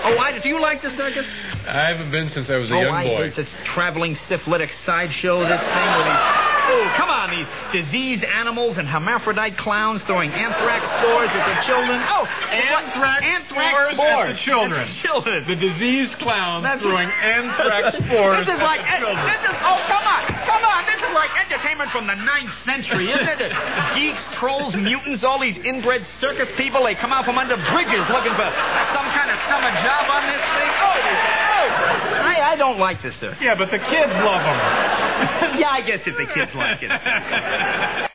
Do you like the circus? I haven't been since I was a young boy. It's a traveling syphilitic sideshow, this thing with these... Oh, come on, these diseased animals and hermaphrodite clowns throwing anthrax spores at the children. Oh, anthrax spores at the children. The diseased clowns throwing anthrax spores This is like... Oh, come on. This is like entertainment from the 9th century, isn't it? Geeks, trolls, mutants, all these inbred circus people, they come out from under bridges looking for some kind of summer job on this thing. I don't like this, sir. Yeah, but the kids love them. Yeah, I guess if the kids like it.